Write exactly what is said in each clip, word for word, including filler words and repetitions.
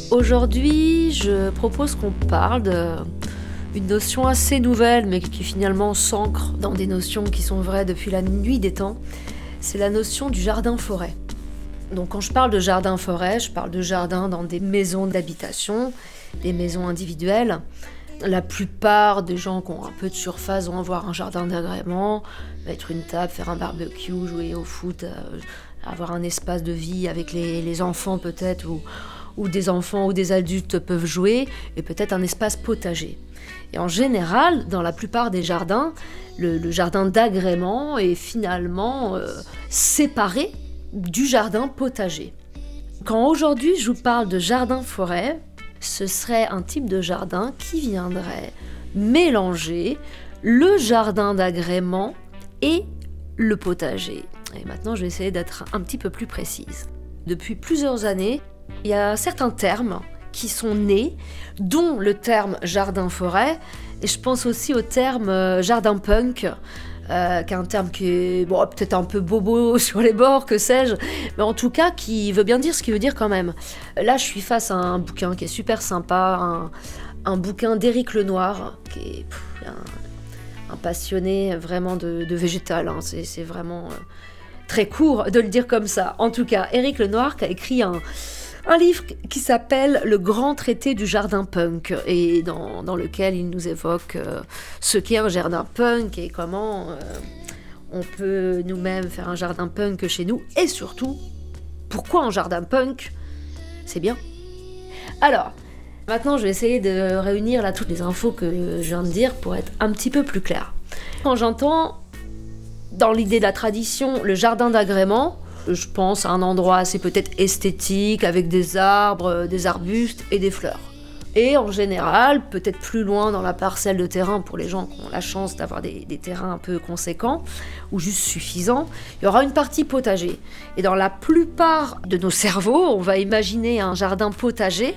Aujourd'hui, je propose qu'on parle d'une notion assez nouvelle, mais qui finalement s'ancre dans des notions qui sont vraies depuis la nuit des temps. C'est la notion du jardin-forêt. Donc quand je parle de jardin-forêt, je parle de jardin dans des maisons d'habitation, des maisons individuelles. La plupart des gens qui ont un peu de surface vont avoir un jardin d'agrément, mettre une table, faire un barbecue, jouer au foot, euh, avoir un espace de vie avec les, les enfants peut-être, ou, ou des enfants ou des adultes peuvent jouer, et peut-être un espace potager. Et en général, dans la plupart des jardins, le, le jardin d'agrément est finalement euh, séparé du jardin potager. Quand aujourd'hui je vous parle de jardin-forêt, ce serait un type de jardin qui viendrait mélanger le jardin d'agrément et le potager. Et maintenant, je vais essayer d'être un petit peu plus précise. Depuis plusieurs années, il y a certains termes qui sont nés, dont le terme jardin-forêt, et je pense aussi au terme jardin-punk, Euh, qui est un terme qui est bon, peut-être un peu bobo sur les bords, que sais-je, mais en tout cas qui veut bien dire ce qu'il veut dire quand même. Là, je suis face à un bouquin qui est super sympa, un, un bouquin d'Éric Lenoir, qui est pff, un, un passionné vraiment de, de végétal, hein. c'est, c'est vraiment euh, très court de le dire comme ça. En tout cas, Éric Lenoir qui a écrit un... Un livre qui s'appelle « Le grand traité du jardin punk » et dans, dans lequel il nous évoque euh, ce qu'est un jardin punk et comment euh, on peut nous-mêmes faire un jardin punk chez nous et surtout, pourquoi un jardin punk, c'est bien. Alors, maintenant je vais essayer de réunir là toutes les infos que je viens de dire pour être un petit peu plus clair. Quand j'entends, dans l'idée de la tradition, le jardin d'agrément, je pense à un endroit assez peut-être esthétique, avec des arbres, des arbustes et des fleurs. Et en général, peut-être plus loin dans la parcelle de terrain, pour les gens qui ont la chance d'avoir des, des terrains un peu conséquents, ou juste suffisants, il y aura une partie potager. Et dans la plupart de nos cerveaux, on va imaginer un jardin potager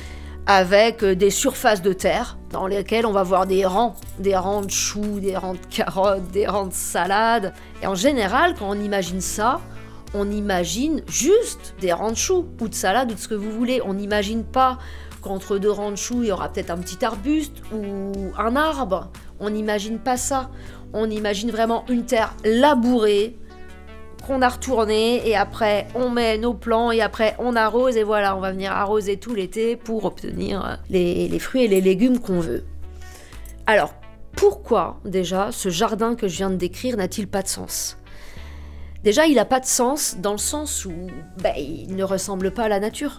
avec des surfaces de terre dans lesquelles on va voir des rangs, des rangs de choux, des rangs de carottes, des rangs de salades. Et en général, quand on imagine ça, on imagine juste des rangs de choux, ou de salade, ou de ce que vous voulez. On n'imagine pas qu'entre deux rangs de choux, il y aura peut-être un petit arbuste ou un arbre. On n'imagine pas ça. On imagine vraiment une terre labourée, qu'on a retournée, et après on met nos plants, et après on arrose, et voilà, on va venir arroser tout l'été pour obtenir les, les fruits et les légumes qu'on veut. Alors, pourquoi déjà ce jardin que je viens de décrire n'a-t-il pas de sens ? Déjà, il n'a pas de sens dans le sens où bah, il ne ressemble pas à la nature.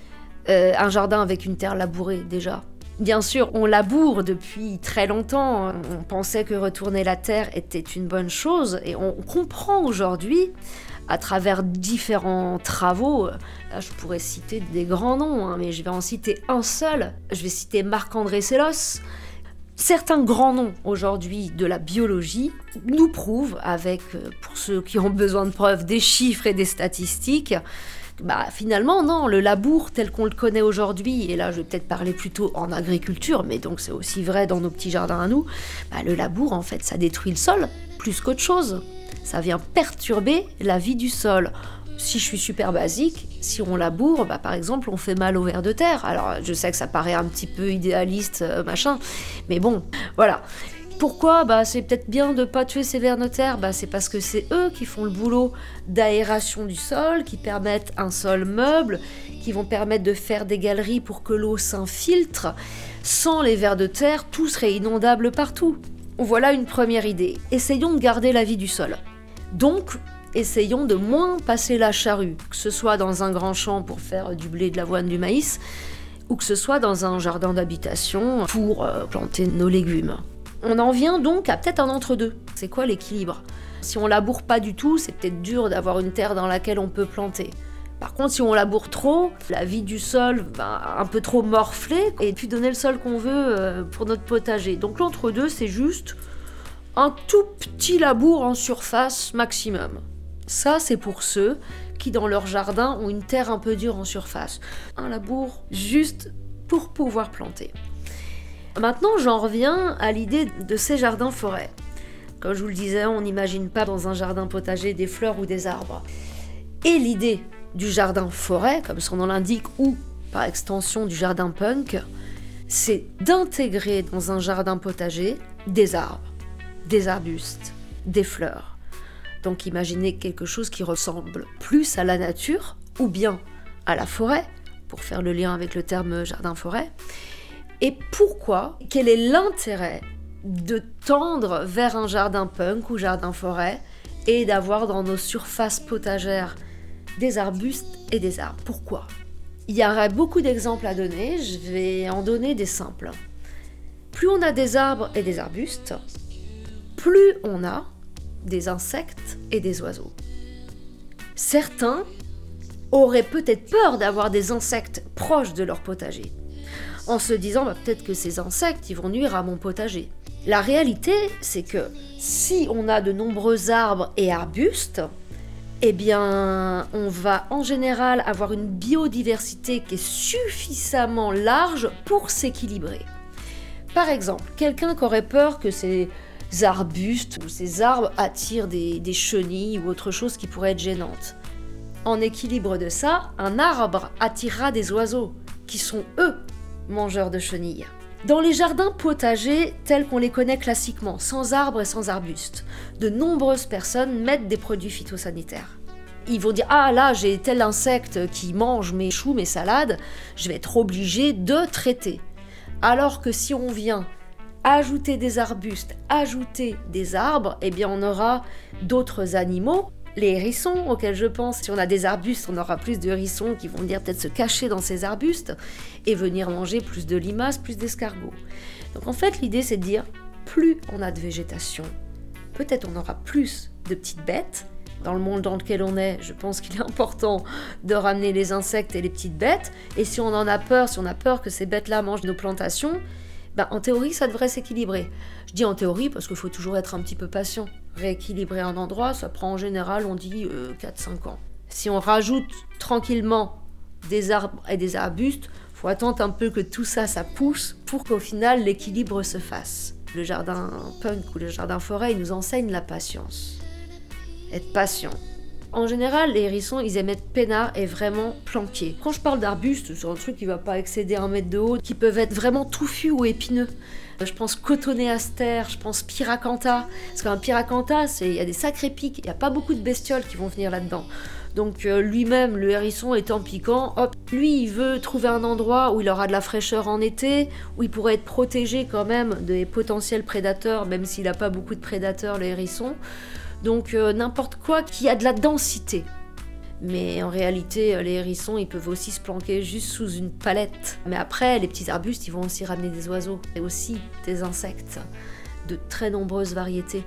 Euh, un jardin avec une terre labourée, déjà. Bien sûr, on laboure depuis très longtemps. On pensait que retourner la terre était une bonne chose. Et on comprend aujourd'hui, à travers différents travaux, là je pourrais citer des grands noms, hein, mais je vais en citer un seul. Je vais citer Marc-André Sellos. Certains grands noms aujourd'hui de la biologie nous prouvent, avec, pour ceux qui ont besoin de preuves, des chiffres et des statistiques, bah finalement non, le labour tel qu'on le connaît aujourd'hui, et là je vais peut-être parler plutôt en agriculture, mais donc c'est aussi vrai dans nos petits jardins à nous, bah le labour en fait ça détruit le sol plus qu'autre chose, ça vient perturber la vie du sol. Si je suis super basique, si on laboure, bah par exemple, on fait mal aux vers de terre. Alors, je sais que ça paraît un petit peu idéaliste, euh, machin, mais bon, voilà. Pourquoi ? Bah, c'est peut-être bien de ne pas tuer ces vers de terre. Bah, c'est parce que c'est eux qui font le boulot d'aération du sol, qui permettent un sol meuble, qui vont permettre de faire des galeries pour que l'eau s'infiltre. Sans les vers de terre, tout serait inondable partout. Voilà une première idée. Essayons de garder la vie du sol. Donc, essayons de moins passer la charrue, que ce soit dans un grand champ pour faire du blé, de l'avoine, du maïs, ou que ce soit dans un jardin d'habitation pour euh, planter nos légumes. On en vient donc à peut-être un entre-deux. C'est quoi l'équilibre ? Si on laboure pas du tout, c'est peut-être dur d'avoir une terre dans laquelle on peut planter. Par contre, si on laboure trop, la vie du sol va un peu trop morfler et puis donner le sol qu'on veut euh, pour notre potager. Donc l'entre-deux, c'est juste un tout petit labour en surface maximum. Ça, c'est pour ceux qui, dans leur jardin, ont une terre un peu dure en surface. Un labour juste pour pouvoir planter. Maintenant, j'en reviens à l'idée de ces jardins-forêts. Comme je vous le disais, on n'imagine pas dans un jardin potager des fleurs ou des arbres. Et l'idée du jardin-forêt, comme son nom l'indique, où par extension du jardin punk, c'est d'intégrer dans un jardin potager des arbres, des arbustes, des fleurs. Donc imaginez quelque chose qui ressemble plus à la nature ou bien à la forêt, pour faire le lien avec le terme jardin-forêt. Et pourquoi? Quel est l'intérêt de tendre vers un jardin punk ou jardin-forêt et d'avoir dans nos surfaces potagères des arbustes et des arbres? Pourquoi? Il y aurait beaucoup d'exemples à donner, je vais en donner des simples. Plus on a des arbres et des arbustes, plus on a des insectes et des oiseaux. Certains auraient peut-être peur d'avoir des insectes proches de leur potager, en se disant bah, peut-être que ces insectes ils vont nuire à mon potager. La réalité, c'est que si on a de nombreux arbres et arbustes, eh bien, on va en général avoir une biodiversité qui est suffisamment large pour s'équilibrer. Par exemple, quelqu'un qui aurait peur que ces arbustes ou ces arbres attirent des, des chenilles ou autre chose qui pourrait être gênante. En équilibre de ça, un arbre attirera des oiseaux, qui sont eux mangeurs de chenilles. Dans les jardins potagers tels qu'on les connaît classiquement, sans arbres et sans arbustes, de nombreuses personnes mettent des produits phytosanitaires. Ils vont dire « Ah là, j'ai tel insecte qui mange mes choux, mes salades, je vais être obligé de traiter. » Alors que si on vient ajouter des arbustes, ajouter des arbres, eh bien on aura d'autres animaux. Les hérissons auxquels je pense, si on a des arbustes, on aura plus de hérissons qui vont venir peut-être se cacher dans ces arbustes et venir manger plus de limaces, plus d'escargots. Donc en fait, l'idée c'est de dire, plus on a de végétation, peut-être on aura plus de petites bêtes. Dans le monde dans lequel on est, je pense qu'il est important de ramener les insectes et les petites bêtes. Et si on en a peur, si on a peur que ces bêtes-là mangent nos plantations, ben en théorie, ça devrait s'équilibrer. Je dis en théorie parce qu'il faut toujours être un petit peu patient. Rééquilibrer un endroit, ça prend en général, on dit, euh, quatre à cinq ans. Si on rajoute tranquillement des arbres et des arbustes, il faut attendre un peu que tout ça, ça pousse pour qu'au final, l'équilibre se fasse. Le jardin punk ou le jardin forêt, il nous enseigne la patience. Être patient. En général, les hérissons, ils aiment être peinards et vraiment planqués. Quand je parle d'arbustes, c'est un truc qui va pas excéder un mètre de haut, qui peuvent être vraiment touffus ou épineux. Je pense cotonéaster, je pense pyracantha. Parce qu'un pyracantha, c'est, il y a des sacrés pics, il n'y a pas beaucoup de bestioles qui vont venir là-dedans. Donc euh, lui-même, le hérisson étant piquant, hop, lui, il veut trouver un endroit où il aura de la fraîcheur en été, où il pourrait être protégé quand même des potentiels prédateurs, même s'il n'a pas beaucoup de prédateurs, le hérisson. Donc euh, n'importe quoi qui a de la densité. Mais en réalité, les hérissons, ils peuvent aussi se planquer juste sous une palette. Mais après, les petits arbustes, ils vont aussi ramener des oiseaux et aussi des insectes de très nombreuses variétés.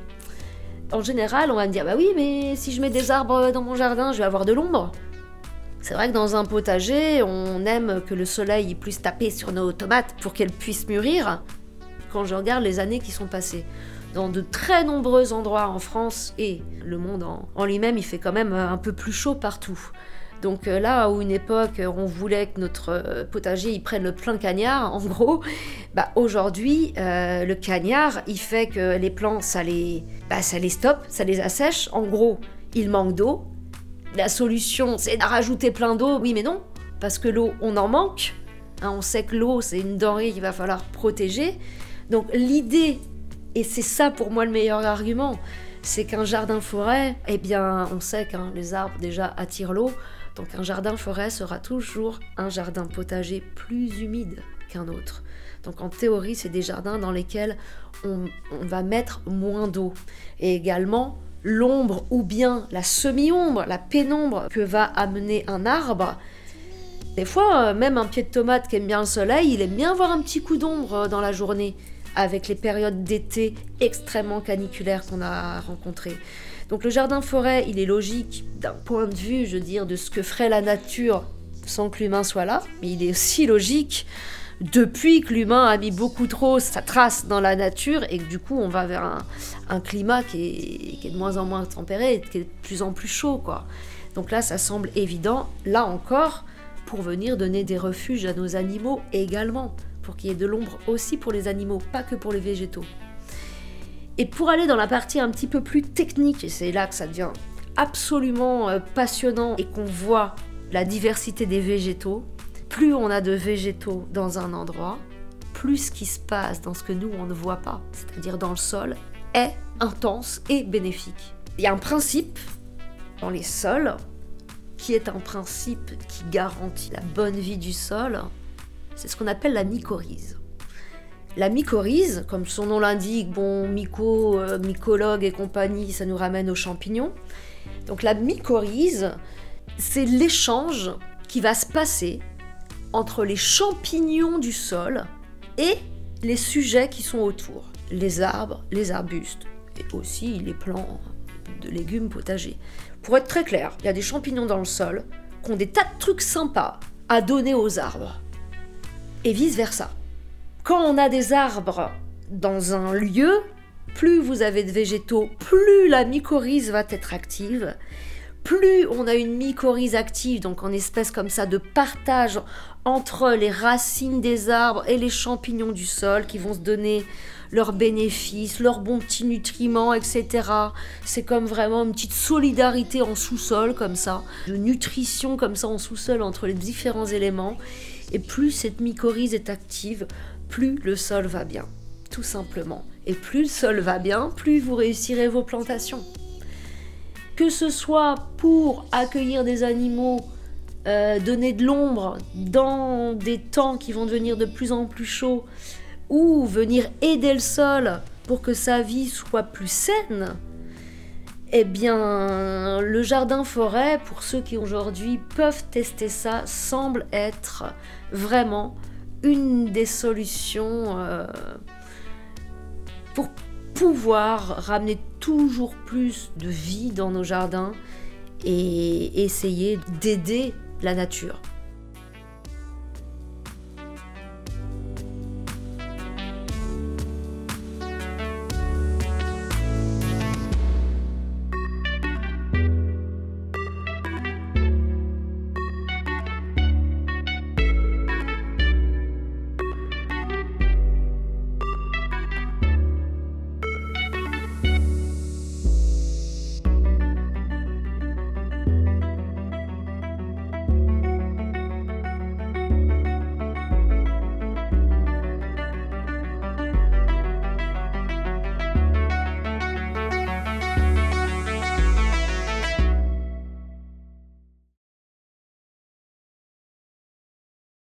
En général, on va me dire, bah oui, mais si je mets des arbres dans mon jardin, je vais avoir de l'ombre. C'est vrai que dans un potager, on aime que le soleil puisse taper sur nos tomates pour qu'elles puissent mûrir. Quand je regarde les années qui sont passées, dans de très nombreux endroits en France et le monde en, en lui-même, il fait quand même un peu plus chaud partout. Donc euh, là où une époque on voulait que notre euh, potager il prenne le plein cagnard, en gros, bah aujourd'hui euh, le cagnard il fait que les plants ça les, bah, ça les stoppe, ça les assèche. En gros, il manque d'eau. La solution c'est de rajouter plein d'eau, oui mais non, parce que l'eau on en manque. Hein, on sait que l'eau c'est une denrée qu'il va falloir protéger. Donc l'idée, et c'est ça pour moi le meilleur argument, c'est qu'un jardin-forêt, eh bien on sait que hein, les arbres déjà attirent l'eau, donc un jardin-forêt sera toujours un jardin potager plus humide qu'un autre. Donc en théorie, c'est des jardins dans lesquels on, on va mettre moins d'eau. Et également, l'ombre ou bien la semi-ombre, la pénombre que va amener un arbre. Des fois, même un pied de tomate qui aime bien le soleil, il aime bien avoir un petit coup d'ombre dans la journée, avec les périodes d'été extrêmement caniculaires qu'on a rencontrées. Donc le jardin-forêt, il est logique d'un point de vue, je veux dire, de ce que ferait la nature sans que l'humain soit là, mais il est aussi logique depuis que l'humain a mis beaucoup trop sa trace dans la nature et que du coup on va vers un, un climat qui est, qui est de moins en moins tempéré et qui est de plus en plus chaud, quoi. Donc là, ça semble évident, là encore, pour venir donner des refuges à nos animaux également, pour qu'il y ait de l'ombre aussi pour les animaux, pas que pour les végétaux. Et pour aller dans la partie un petit peu plus technique, et c'est là que ça devient absolument passionnant et qu'on voit la diversité des végétaux, plus on a de végétaux dans un endroit, plus ce qui se passe dans ce que nous, on ne voit pas, c'est-à-dire dans le sol, est intense et bénéfique. Il y a un principe dans les sols, qui est un principe qui garantit la bonne vie du sol, c'est ce qu'on appelle la mycorhize. La mycorhize, comme son nom l'indique, bon, myco, euh, mycologue et compagnie, ça nous ramène aux champignons. Donc la mycorhize, c'est l'échange qui va se passer entre les champignons du sol et les sujets qui sont autour, les arbres, les arbustes et aussi les plants de légumes potagers. Pour être très clair, il y a des champignons dans le sol qui ont des tas de trucs sympas à donner aux arbres et vice-versa. Quand on a des arbres dans un lieu, plus vous avez de végétaux, plus la mycorhize va être active. Plus on a une mycorhize active, donc en espèce comme ça de partage entre les racines des arbres et les champignons du sol qui vont se donner leurs bénéfices, leurs bons petits nutriments, et cetera. C'est comme vraiment une petite solidarité en sous-sol comme ça, de nutrition comme ça en sous-sol entre les différents éléments. Et plus cette mycorhize est active, plus le sol va bien, tout simplement. Et plus le sol va bien, plus vous réussirez vos plantations. Que ce soit pour accueillir des animaux, euh, donner de l'ombre dans des temps qui vont devenir de plus en plus chauds, ou venir aider le sol pour que sa vie soit plus saine, eh bien, le jardin-forêt, pour ceux qui aujourd'hui peuvent tester ça, semble être vraiment une des solutions euh, pour pouvoir ramener toujours plus de vie dans nos jardins et essayer d'aider la nature.